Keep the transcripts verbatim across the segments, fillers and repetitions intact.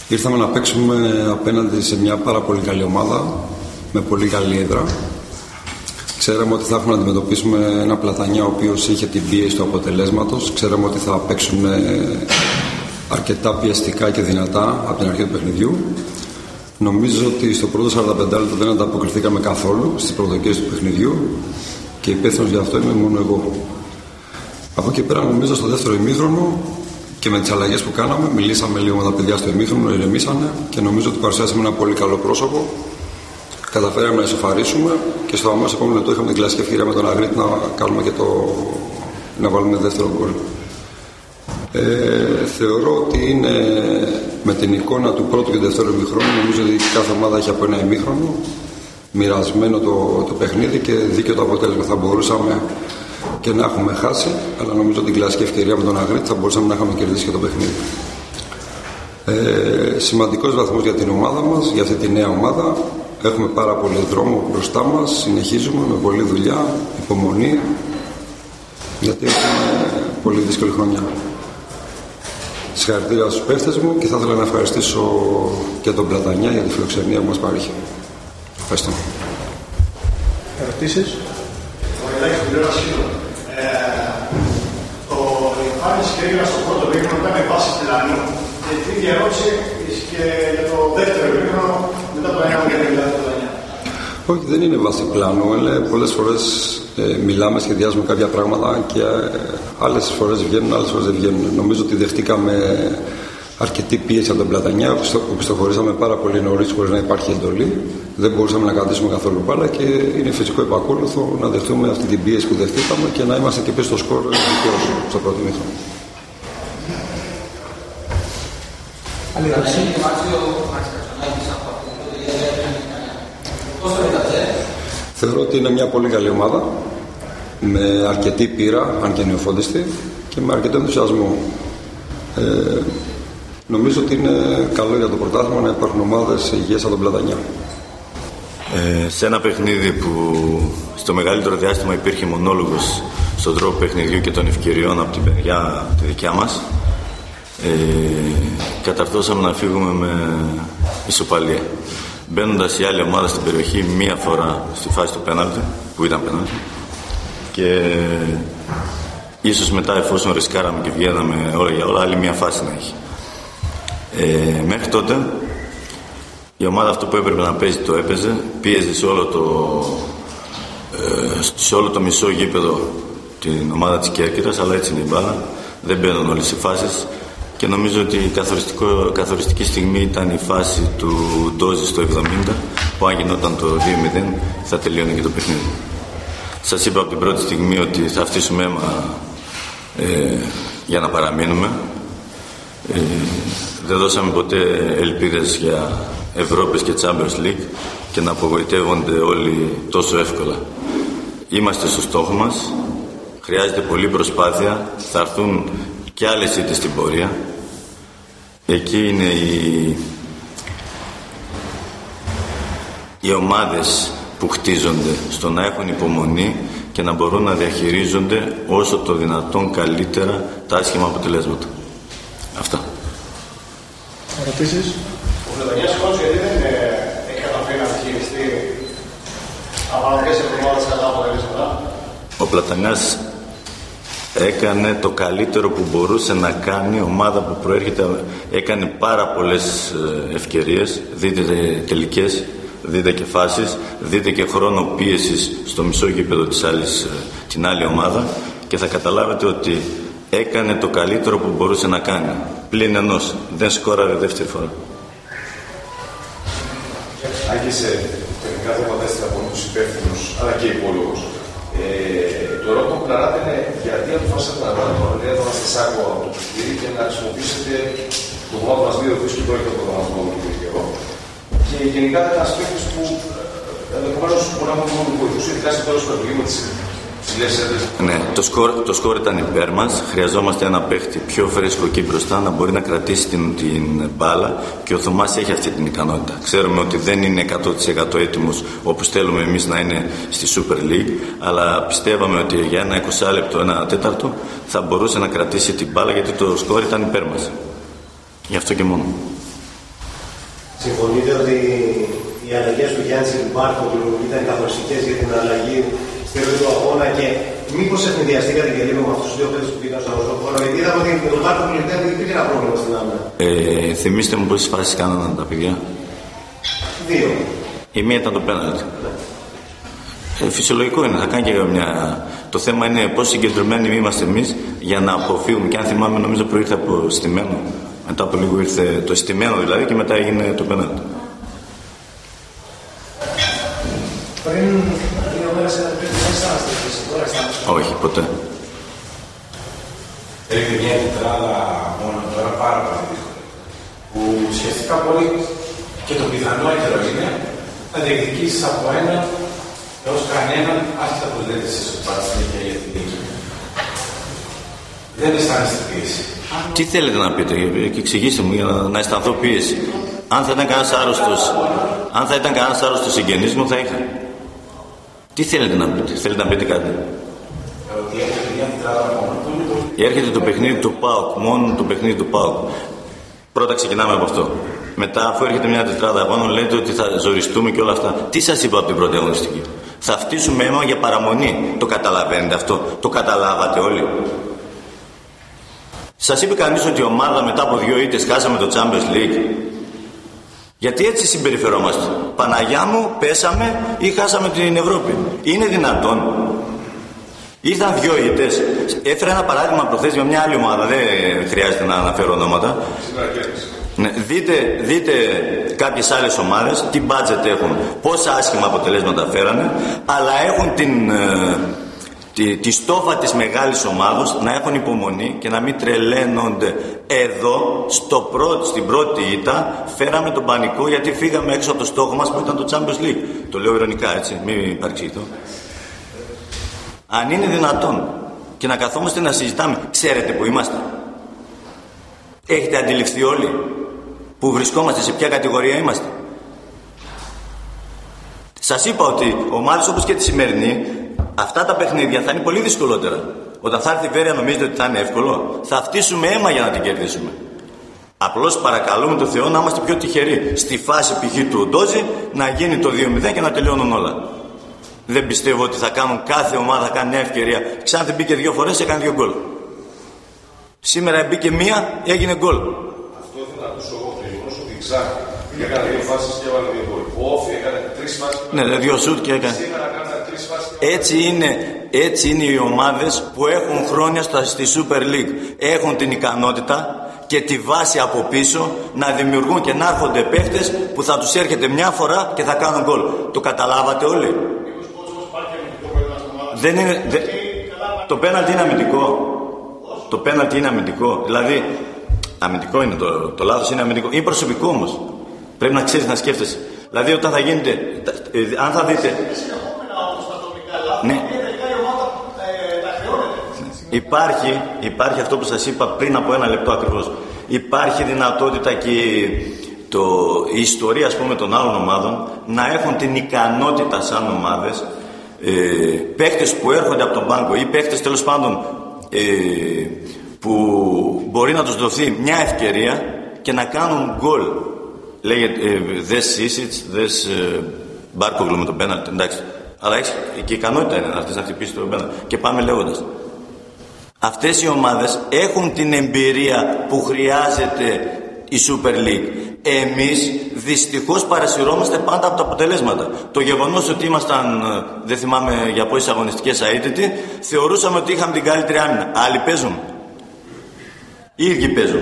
Ήρθαμε να παίξουμε απέναντι σε μια πάρα πολύ καλή ομάδα, με πολύ καλή έδρα. Ξέραμε ότι θα έχουμε να αντιμετωπίσουμε ένα Πλατανιά ο οποίος είχε την πίεση του αποτελέσματος. Ξέραμε ότι θα παίξουν αρκετά πιεστικά και δυνατά από την αρχή του παιχνιδιού. Νομίζω ότι στο πρώτο σαράντα πέντε λεπτό δεν ανταποκριθήκαμε καθόλου στις προσδοκίες του παιχνιδιού και υπεύθυνος για αυτό είμαι μόνο εγώ. Από εκεί πέρα, νομίζω στο δεύτερο ημίχρονο και με τις αλλαγές που κάναμε, μιλήσαμε λίγο με τα παιδιά στο ημίχρονο, ηρεμήσανε και νομίζω ότι παρουσιάσαμε ένα πολύ καλό πρόσωπο. Καταφέραμε να ισοφαρίσουμε και στο αμέσως επόμενο λεπτό είχαμε την κλασική ευκαιρία με τον Αγρίτη να κάνουμε και το... να βάλουμε δεύτερο γκολ. Ε, θεωρώ ότι είναι με την εικόνα του πρώτου και δεύτερου ημίχρονου, νομίζω ότι κάθε ομάδα έχει από ένα ημίχρονο μοιρασμένο το, το παιχνίδι και δίκαιο το αποτέλεσμα. Θα μπορούσαμε και να έχουμε χάσει, αλλά νομίζω την κλασική ευκαιρία με τον Αγρίτη θα μπορούσαμε να είχαμε κερδίσει και το παιχνίδι. Ε, σημαντικός βαθμός για την ομάδα μας, για αυτή τη νέα ομάδα. Έχουμε πάρα πολύ δρόμο μπροστά μας, συνεχίζουμε με πολλή δουλειά, υπομονή, γιατί έχουμε πολύ δύσκολη χρονιά. Συγχαρητήρια στους παίχτες μου και θα ήθελα να ευχαριστήσω και τον Πλατανιά για τη φιλοξενία που μας παρήχε. Ευχαριστώ. Ερωτήσεις? Το εμφάνιση και έγινε στο πρώτο μήχρονο ήταν με βάση πλανού. Και την ίδια ερώτηση και για το δεύτερο μήχρονο μετά το ένα μηδέν, δηλαδή το εννιά. Όχι, δεν είναι βάση πλάνου. Πολλές φορές ε, μιλάμε, σχεδιάζουμε κάποια πράγματα και ε, άλλες φορές βγαίνουν, άλλες φορές δεν βγαίνουν. Νομίζω ότι δεχτήκαμε αρκετή πίεση από τον Πλατανιά, που πιστοχωρήσαμε πάρα πολύ νωρίς χωρίς να υπάρχει εντολή. Δεν μπορούσαμε να κρατήσουμε καθόλου μπάλα και είναι φυσικό επακόλουθο να δεχτούμε αυτή την πίεση που δεχτήκαμε και να είμαστε και πίσω στο σκορ δικαίως στο πρώτο μήχρονο. Άλλη ερώτηση? Θεωρώ ότι είναι μια πολύ καλή ομάδα με αρκετή πείρα, αν και νεοφώτιστη, και με αρκετό ενθουσιασμό. Ε, νομίζω ότι είναι καλό για το πρωτάθλημα να υπάρχουν ομάδες υγιές από τον Πλατανιά. Ε, σε ένα παιχνίδι που στο μεγαλύτερο διάστημα υπήρχε μονόλογος στον τρόπο παιχνιδιού και των ευκαιριών από την παιδιά τη δικιά μας, ε, καταρθώσαμε να φύγουμε με ισοπαλία. Μπαίνοντας η άλλη ομάδα στην περιοχή μία φορά στη φάση του πέναλτι, που ήταν πέναλτι, και ίσως μετά, εφόσον ρισκάραμε και βγαίναμε όλα για όλα, άλλη μία φάση να έχει. Ε, μέχρι τότε η ομάδα αυτό που έπρεπε να παίζει το έπαιζε, πίεζε σε όλο το, ε, σε όλο το μισό γήπεδο την ομάδα της Κέρκυρας, αλλά έτσι είναι η μπάλα, δεν μπαίνουν όλες οι φάσεις. Και νομίζω ότι η καθοριστική στιγμή ήταν η φάση του Ντόζη στο εβδομήντα, που αν γινόταν το δύο μηδέν θα τελείωνε και το παιχνίδι. Σας είπα από την πρώτη στιγμή ότι θα αφήσουμε αίμα ε, για να παραμείνουμε. Ε, δεν δώσαμε ποτέ ελπίδες για Ευρώπης και Champions League και να απογοητεύονται όλοι τόσο εύκολα. Είμαστε στο στόχο μας, χρειάζεται πολλή προσπάθεια, θα έρθουν και άλλες ήττες στην πορεία. Εκεί είναι οι, οι ομάδες που χτίζονται στο να έχουν υπομονή και να μπορούν να διαχειρίζονται όσο το δυνατόν καλύτερα τα άσχημα αποτελέσματα. Αυτά. Ερωτήσεις? Ο Πλατανιάς Κότσου γιατί δεν έχει καταφέρει να διαχειριστεί από αυτές τις εβδομάδες κατά αποτελέσματα? Ο Πλατανιάς έκανε το καλύτερο που μπορούσε να κάνει, ομάδα που προέρχεται, έκανε πάρα πολλές ευκαιρίες, δείτε τελικές, δείτε και φάσεις, δείτε και χρόνο πίεσης στο μισό γήπεδο της άλλης, την άλλη ομάδα και θα καταλάβετε ότι έκανε το καλύτερο που μπορούσε να κάνει. Πλην ενός, δεν σκόραρε δεύτερη φορά. Άρχισε τεχνικά θέματα από τους υπεύθυνους, αλλά και υπόλογους. Ε, το ερώτημα που κλαράτε είναι γιατί αποφάσισατε να βάλετε τον Ρέδο να στη σάκο από το παιχνίδι και να χρησιμοποιήσετε το κομμάτι μας δύο που πρόκειται από τον αγώνα του καιρό. Και γενικά ήταν ένας παίκτης που ενδεχομένως μπορεί να μην βοηθούσε, ειδικά σε τέλος του παιχνιδιού με τις ψηλές έδρες. Ναι, το σκορ, το σκορ ήταν υπέρ μας. Χρειαζόμαστε ένα παίκτη πιο φρέσκο εκεί μπροστά να μπορεί να κρατήσει την, την μπάλα και ο Θωμάς έχει αυτή την ικανότητα. Ξέρουμε ότι δεν είναι εκατό τοις εκατό έτοιμος όπως θέλουμε εμείς να είναι στη Super League, αλλά πιστεύαμε ότι για ένα είκοσι λεπτό, ένα τέταρτο θα μπορούσε να κρατήσει την μπάλα γιατί το σκορ ήταν υπέρ μας. Γι' αυτό και μόνο. Συμφωνείτε ότι οι αλλαγές του Γιάννη και του Μπάρκογλου ήταν καθοριστικές για την αλλαγή στη ροή του αγώνα και μήπως ευνηδιαστήκατε και λίγο με αυτούς τους δύο παίκτες που πήγαν στον αγωνιστικό χώρο? Γιατί είδαμε ότι με τον Μπάρκογλου δεν υπήρχε ένα πρόβλημα στην άμυνα. Ε, θυμήστε μου πόσες φάσεις κάνανε τα παιδιά. Δύο. Η μία ήταν το πέναλτι. Ε, φυσιολογικό είναι, θα κάνει και μια. Το θέμα είναι πόσο συγκεντρωμένοι είμαστε εμείς για να αποφύγουμε. Και αν θυμάμαι, νομίζω προήρθε από στημένο. Μετά από λίγο ήρθε το στημένο δηλαδή και μετά έγινε το πέναλτι. Πριν δύο μέρες ήταν πριν δεν αισθάνεστε τώρα αισθάνεστε? Όχι, ποτέ. Έχει μια τετράδα μόνο τώρα πάρα πολύ δύσκολη. Που ουσιαστικά πολύ και το πιθανότερο είναι να διεκδικήσεις από έναν έως κανέναν, άσχετα που λέτε εσείς ότι πάτε συνέχεια για την νίκη. Δεν αισθάνεστε πίεση. Τι θέλετε να πείτε, και εξηγήστε μου για να, να αισθανθώ πίεση. Αν θα ήταν κανένας άρρωστος, αν θα ήταν κανένας άρρωστος συγγενής μου, θα είχα. Τι θέλετε να πείτε, θέλετε να πείτε κάτι? Ότι έρχεται μια τετράδα μόνο του. Έρχεται το παιχνίδι του ΠΑΟΚ, μόνο το παιχνίδι του ΠΑΟΚ. Πρώτα ξεκινάμε από αυτό. Μετά, αφού έρχεται μια τετράδα αγώνων, λέτε ότι θα ζοριστούμε και όλα αυτά. Τι σας είπα από την πρώτη αγωνιστική? Θα φτύσουμε αίμα για παραμονή. Το καταλαβαίνετε αυτό? Το καταλάβατε όλοι? Σας είπε κανείς ότι η ομάδα μετά από δύο ήττες χάσαμε το Champions League? Γιατί έτσι συμπεριφερόμαστε? Παναγιά μου, πέσαμε ή χάσαμε την Ευρώπη? Είναι δυνατόν? Ήρθαν δυο ήττες. Έφερα ένα παράδειγμα προχθές με μια άλλη ομάδα. Δεν χρειάζεται να αναφέρω ονόματα. Ναι, δείτε, δείτε κάποιες άλλες ομάδες τι budget έχουν, πόσα άσχημα αποτελέσματα φέρανε, αλλά έχουν την, τη, τη στόφα της μεγάλης ομάδος να έχουν υπομονή και να μην τρελαίνονται. Εδώ, στο πρώτο, στην πρώτη ήττα, φέραμε τον πανικό γιατί φύγαμε έξω από το στόχο μας που ήταν το Champions League. Το λέω ειρωνικά, έτσι, μην παρεξηγηθώ. Αν είναι δυνατόν και να καθόμαστε να συζητάμε, ξέρετε που είμαστε? Έχετε αντιληφθεί όλοι που βρισκόμαστε, σε ποια κατηγορία είμαστε? Σας είπα ότι ομάδες όπως και τη σημερινή, αυτά τα παιχνίδια θα είναι πολύ δυσκολότερα. Όταν θα έρθει η Βέρεια, νομίζετε ότι θα είναι εύκολο? Θα φτύσουμε αίμα για να την κερδίσουμε. Απλώς παρακαλούμε τον Θεό να είμαστε πιο τυχεροί. Στη φάση π.χ. του Ντόζη να γίνει το δύο μηδέν και να τελειώνουν όλα. Δεν πιστεύω ότι θα κάνουν, κάθε ομάδα θα κάνει μια ευκαιρία. Ξάνθη μπήκε δύο φορές, έκανε δύο γκολ. Σήμερα μπήκε μία, έγινε γκολ. Αυτό ήθελα να ακούσω εγώ, το γεγονός ότι η Ξάνθη έκανε δύο φάσεις και έβαλε δύο γκολ. Ο Όφη έκανε τρεις φάσεις. Ναι, δύο σουτ και έκανε. Σήμερα έκανε τρεις φάσεις. Έτσι είναι, έτσι είναι οι ομάδες που έχουν χρόνια στη Super League. Έχουν την ικανότητα και τη βάση από πίσω να δημιουργούν και να έρχονται παίχτες που θα τους έρχεται μια φορά και θα κάνουν γκολ. Το καταλάβατε όλοι? Δεν είναι, δε, το πέναλτι είναι αμυντικό. Το πέναλτι είναι αμυντικό. Δηλαδή, αμυντικό είναι το, το λάθος είναι αμυντικό. Είναι προσωπικό όμως. Πρέπει να ξέρεις να σκέφτεσαι. Δηλαδή, όταν θα γίνεται, ε, αν θα δείτε. Ναι. Υπάρχει, υπάρχει αυτό που σας είπα πριν από ένα λεπτό ακριβώς. Υπάρχει δυνατότητα και το, η ιστορία, ας πούμε, των άλλων ομάδων να έχουν την ικανότητα σαν ομάδες, ε, παίχτες που έρχονται από τον πάγκο ή παίχτες τέλος πάντων ε, που μπορεί να τους δοθεί μια ευκαιρία και να κάνουν γκολ. Λέγεται ε, δες Σίσιτς, δες ε, Μπάρκογλου με τον πέναλτι, εντάξει. Αλλά έχει, και η ικανότητα είναι αυτές να χτυπήσει τον πέναλτι. Και πάμε λέγοντας. Αυτές οι ομάδες έχουν την εμπειρία που χρειάζεται η Super League. Εμείς δυστυχώς παρασυρώμαστε πάντα από τα αποτελέσματα. Το γεγονός ότι ήμασταν, δεν θυμάμαι για πόσες αγωνιστικές αίτητοι, θεωρούσαμε ότι είχαμε την καλύτερη άμυνα. Άλλοι παίζουν. Οι ίδιοι παίζουν.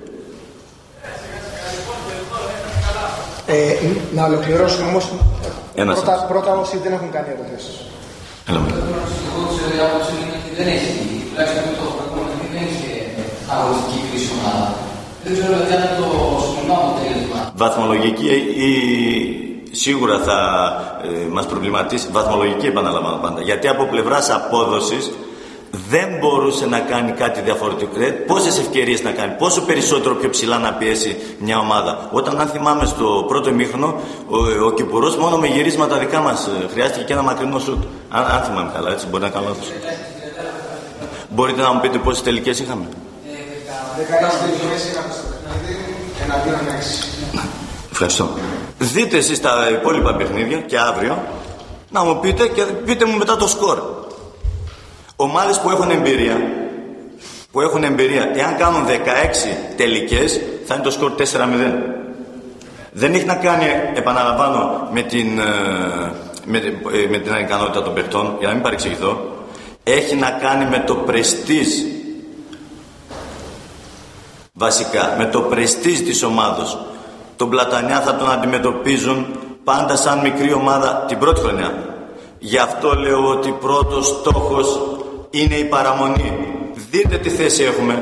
Ε, να ολοκληρώσουμε όμως. Ένας Πρώτα, πρώτα όσοι δεν έχουν κάνει ερωτήσεις. Έλα με. Δεν έχει, τουλάχιστον το προπονητή δεν έχει αγωνιστική κρίση ομάδα. Δεν ξέρω αν είναι το σημερινό αποτέλεσμα. Βαθμολογική ή σίγουρα θα ε, μας προβληματίσει. Βαθμολογική επαναλαμβάνω πάντα. Γιατί από πλευράς απόδοσης δεν μπορούσε να κάνει κάτι διαφορετικό. Πόσες ευκαιρίες να κάνει, πόσο περισσότερο πιο ψηλά να πιέσει μια ομάδα. Όταν, αν θυμάμαι, στο πρώτο ημίχρονο, ο, ο Κυπουρός μόνο με γυρίσματα δικά μας χρειάστηκε και ένα μακρινό σουτ. Αν, αν θυμάμαι καλά, έτσι μπορεί να κάνω λάθος. Μπορείτε να μου πείτε πόσες τελικές είχαμε? δεκαέξι τελικές είχαμε στο παιχνίδι, εναντίον έξι. Ευχαριστώ. Δείτε εσείς τα υπόλοιπα παιχνίδια και αύριο να μου πείτε και πείτε μου μετά το σκορ. Ομάδες που έχουν εμπειρία, που έχουν εμπειρία, εάν κάνουν δεκαέξι τελικές, θα είναι το σκορ τέσσερα μηδέν. Δεν έχει να κάνει, επαναλαμβάνω, με την, με, με την ανικανότητα των παιχτών, για να μην παρεξηγηθώ. Έχει να κάνει με το πρεστίζ. Βασικά, με το πρεστίζ της ομάδος. Τον Πλατανιά θα τον αντιμετωπίζουν πάντα σαν μικρή ομάδα την πρώτη χρονιά. Γι' αυτό λέω ότι πρώτος στόχος είναι η παραμονή. Δείτε τι θέση έχουμε.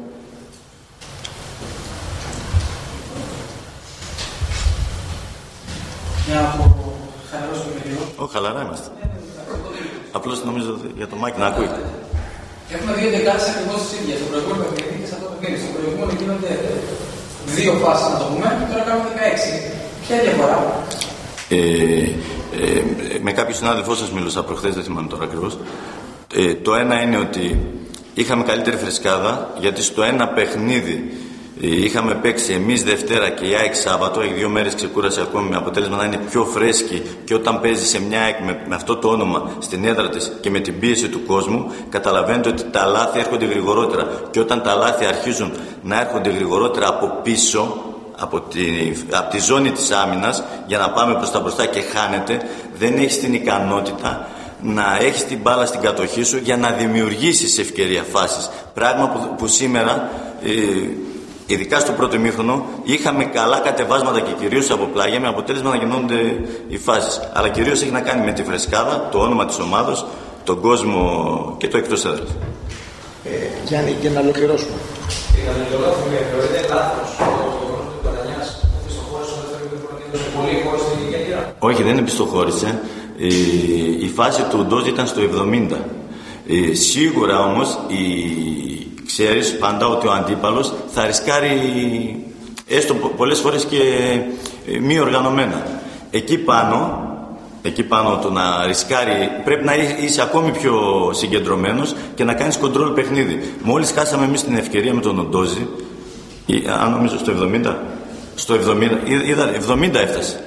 Για να πω χαλαρώσουμε λίγο. Όχι, χαλαρά είμαστε. Απλώς νομίζω για το Μάκη να ακούει. Έχουμε δύο δεκάδες ακριβώς τις ίδιες. Στο προηγούμενο παιχνίδι και σε αυτό το παιχνίδι. Στο προηγούμενο γίνονται δύο φάσεις, να το πούμε, και τώρα κάνουμε δεκαέξι. Ποια είναι η διαφορά? Ε, ε, με κάποιο συνάδελφό σας μίλησα προχθές, δεν θυμάμαι τώρα ακριβώς. Ε, το ένα είναι ότι είχαμε καλύτερη φρεσκάδα, γιατί στο ένα παιχνίδι ε, είχαμε παίξει εμείς Δευτέρα και η ΑΕΚ Σάββατο, έχει δύο μέρες ξεκούρασε ακόμη, με αποτέλεσμα να είναι πιο φρέσκη, και όταν παίζει σε μια ΑΕΚ με, με αυτό το όνομα στην έδρα της και με την πίεση του κόσμου, καταλαβαίνετε ότι τα λάθη έρχονται γρηγορότερα, και όταν τα λάθη αρχίζουν να έρχονται γρηγορότερα από πίσω, από τη, από τη ζώνη της άμυνας, για να πάμε προς τα μπροστά και χάνεται, δεν έχεις την ικανότητα να έχεις την μπάλα στην κατοχή σου για να δημιουργήσεις ευκαιρία φάσεις. Πράγμα που, που σήμερα, ε, ειδικά στο πρώτο ημίχρονο, είχαμε καλά κατεβάσματα και κυρίως από πλάγια, με αποτέλεσμα να γινόνται οι φάσεις. Αλλά κυρίως έχει να κάνει με τη φρεσκάδα, το όνομα της ομάδας, τον κόσμο και το εκτός έδρας. Ε, Γιάννη, για να ολοκληρώσουμε. Για να ολοκληρώσουμε, θεωρείται λάθος ο Πλατανιάς που πιστοχώρησε όταν θέλει πολύ χώρος στην Κέρκυρα? Όχι, δεν πιστοχώρησε. Η, η φάση του Ντόζ ήταν στο εβδομήντα. Ε, σίγουρα όμως η, ξέρεις πάντα ότι ο αντίπαλος θα ρισκάρει έστω πολλές φορές και ε, μη οργανωμένα. Εκεί πάνω, εκεί πάνω το να ρισκάρει, πρέπει να είσαι ακόμη πιο συγκεντρωμένος και να κάνεις κοντρόλ παιχνίδι. Μόλις χάσαμε εμείς την ευκαιρία με τον Ντόζι, αν νομίζω στο εβδομήντα, στο εβδομήντα, είδα, εβδομήντα έφτασε.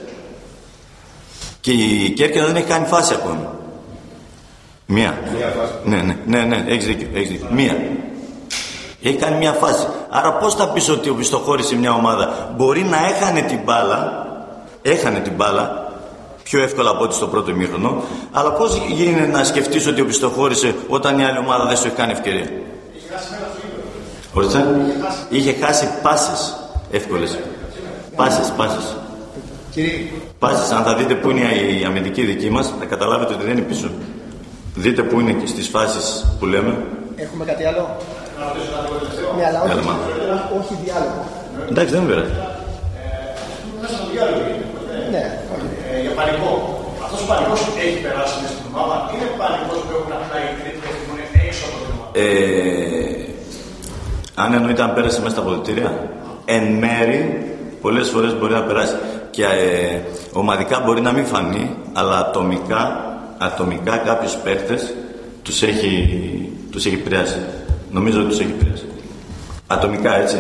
Και η Κέρκυρα δεν έχει κάνει φάση ακόμη. Μία. Μία φάση. Ναι, ναι, ναι, ναι, έχεις δίκιο, έχεις δίκιο. Μία. Έχει κάνει μία φάση. Άρα πώς θα πεις ότι οπισθοχώρησε μια ομάδα? Μπορεί να έχανε την μπάλα, έχανε την μπάλα πιο εύκολα από ό,τι στο πρώτο ημίχρονο, αλλά πώς γίνεται να σκεφτείς ότι οπισθοχώρησε όταν η άλλη ομάδα δεν σου έχει κάνει ευκαιρία? Είχε χάσει μέρα στο ίδιο. Ορίστε. Είχε χάσει πάσες εύκολες. Πάσες, πάσες. Κύριε. Πάσες, αν θα δείτε που είναι η αμυντική δική μας, θα καταλάβετε ότι δεν είναι πίσω. Δείτε που είναι και στις φάσεις που λέμε. Έχουμε κάτι άλλο? Ναι, αλλά όχι, όχι διάλογο. Εντάξει, δεν πειράζει. Μέσα στο διάλογο είναι. Ναι. Για πανικό. Αυτός ο πανικός έχει περάσει μέσα στην ομάδα. Είναι πανικός που έχουν απλά οι κριτικές που είναι έξω από την ομάδα. Αν εννοείται αν πέρασε μέσα στα αποδυτήρια, εν μέρη πολλές φορές μπορεί να περάσει. Και ε, ομαδικά μπορεί να μην φανεί, αλλά ατομικά, ατομικά κάποιους παίχτες τους έχει, τους έχει επηρεάσει. Νομίζω ότι τους έχει επηρεάσει. Ατομικά, έτσι.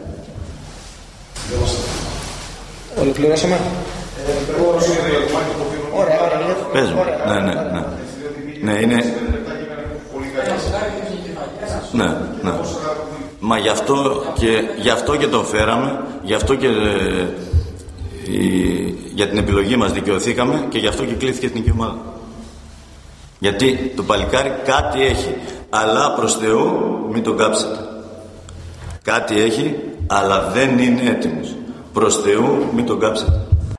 Ολοκληρώσαμε. Ωραία, ωραία. Πες μου. Ναι, ναι, ναι. Ναι, είναι... Ναι, ναι. Μα γι' αυτό και, γι' αυτό και τον φέραμε, γι' αυτό και ε, η, για την επιλογή μας δικαιωθήκαμε και γι' αυτό και κλείθηκε η εθνική ομάδα. Γιατί το παλικάρι κάτι έχει, αλλά προς Θεού μην τον κάψετε. Κάτι έχει, αλλά δεν είναι έτοιμος. Προς Θεού μην τον κάψετε.